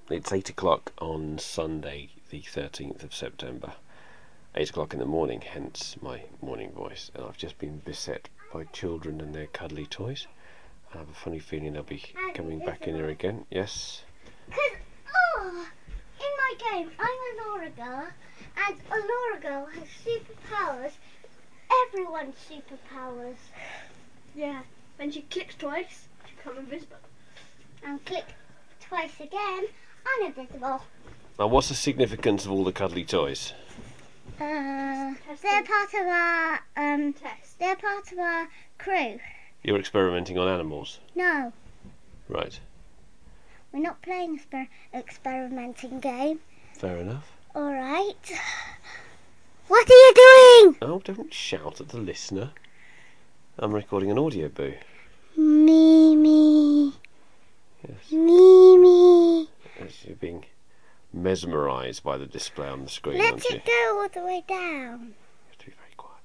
It's 8 o'clock on Sunday, the 13th of September. 8 o'clock in the morning, hence my morning voice. And I've just been beset by children and their cuddly toys. I have a funny feeling they'll be coming back in here again. Yes? Because, in my game, I'm a Laura girl, and a Laura girl has superpowers. Everyone's superpowers. Yeah, when she clicks twice, she becomes invisible. And click twice again, I'm invisible. Now, what's the significance of all the cuddly toys? They're part of our Test. They're part of our crew. You're experimenting on animals. No, Right. we're not playing experimenting game. Fair enough. All right. What are you doing? Oh, don't shout at the listener. I'm recording an audio boo. Mimi. Yes. Mimi. Yes, you're being mesmerised by the display on the screen, Let aren't you? it go all the way down. You have to be very quiet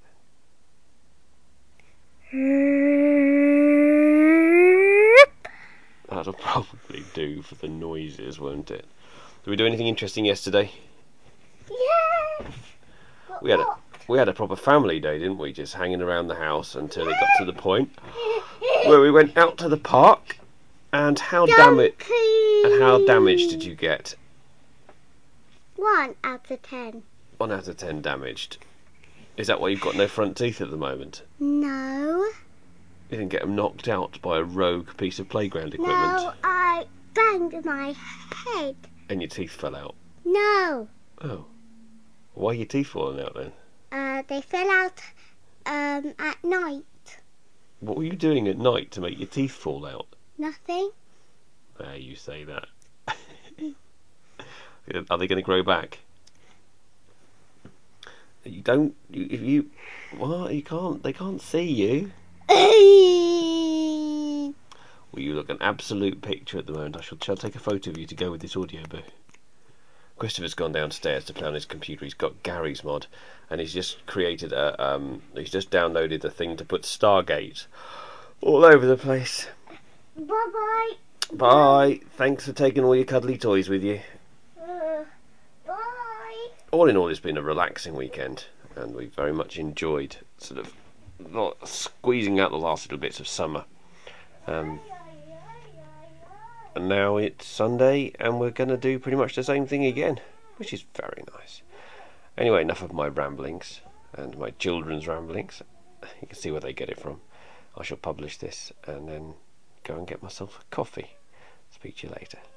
then. That'll probably do for the noises, won't it? Did we do anything interesting yesterday? Yes. We had a proper family day, didn't we? Just hanging around the house until it got to the point where we went out to the park. And how damaged did you get? 1 out of 10. 1 out of 10 damaged. Is that why you've got no front teeth at the moment? No. You didn't get them knocked out by a rogue piece of playground equipment? No, I banged my head. And your teeth fell out? No. Oh. Why are your teeth falling out then? They fell out at night. What were you doing at night to make your teeth fall out? Nothing. There, you say that. Are they going to grow back? You don't. If you. What? You can't. They can't see you. Well, you look an absolute picture at the moment. Shall take a photo of you to go with this audio boo. Christopher's gone downstairs to play on his computer. He's got Gary's mod, and he's just created a. He's just downloaded the thing to put Stargate all over the place. Bye-bye. Bye. Thanks for taking all your cuddly toys with you. Bye. All in all, it's been a relaxing weekend, and we very much enjoyed sort of not squeezing out the last little bits of summer. And now it's Sunday, and we're going to do pretty much the same thing again, which is very nice. Anyway, enough of my ramblings and my children's ramblings. You can see where they get it from. I shall publish this and then go and get myself a coffee. Speak to you later.